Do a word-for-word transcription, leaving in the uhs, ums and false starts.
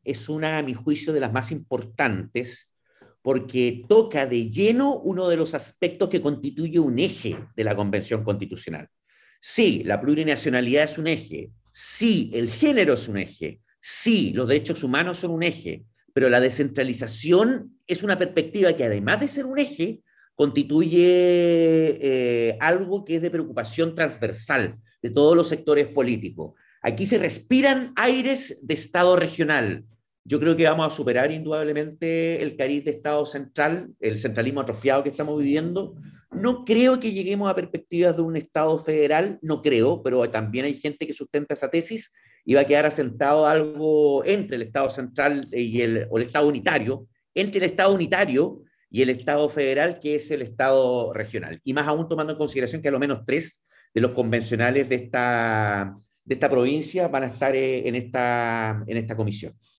es una, a mi juicio, de las más importantes porque toca de lleno uno de los aspectos que constituye un eje de la Convención Constitucional. Sí, la plurinacionalidad es un eje, sí, el género es un eje, sí, los derechos humanos son un eje, pero la descentralización es una perspectiva que además de ser un eje, constituye eh, algo que es de preocupación transversal de todos los sectores políticos. Aquí se respiran aires de Estado regional. Yo creo que vamos a superar indudablemente el cariz de Estado central, el centralismo atrofiado que estamos viviendo. No creo que lleguemos a perspectivas de un Estado federal, no creo, pero también hay gente que sustenta esa tesis y va a quedar asentado algo entre el Estado central y el, o el Estado unitario, entre el Estado unitario y el Estado federal, que es el Estado regional. Y más aún tomando en consideración que a lo menos tres de los convencionales de esta, de esta provincia van a estar en esta, en esta comisión.